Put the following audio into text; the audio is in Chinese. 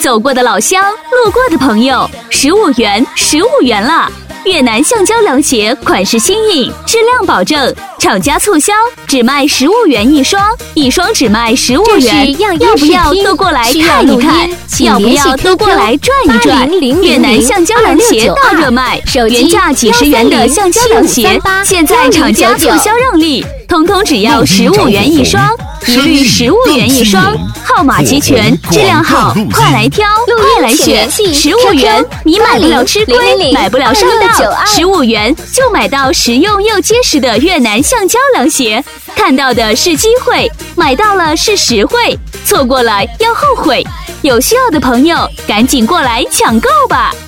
走过的老乡，路过的朋友，15元，15元了！越南橡胶凉鞋款式新颖，质量保证，厂家促销，只卖15元一双，一双只卖15元。要不要都过来看一看？要不要都过来转一转？越南橡胶凉鞋大热卖，原价几十元的橡胶凉鞋，现在厂家促销让利，通通只要15元一双，一律15元一双，号码齐全，质量好，快来挑，快来选！15元，你买不了吃亏，买不了上当，15元就买到实用又结实的越南橡胶凉鞋。看到的是机会，买到了是实惠，错过了要后悔。有需要的朋友赶紧过来抢购吧！